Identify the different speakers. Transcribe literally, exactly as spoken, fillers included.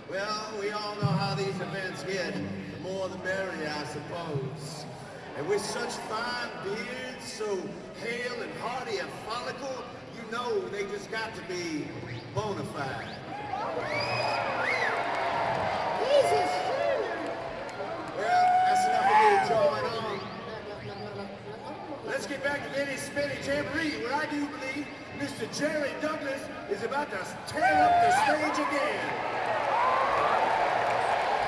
Speaker 1: Well, we all know how these events get. The more the merrier, I suppose. And with such fine beards, so hale and hearty a follicle, you know they just got to be bona fide. Well, that's enough of me drawing on. Let's get back to Lenny Spinny Jamboree, where I do believe Mister Jerry Douglas is about to tear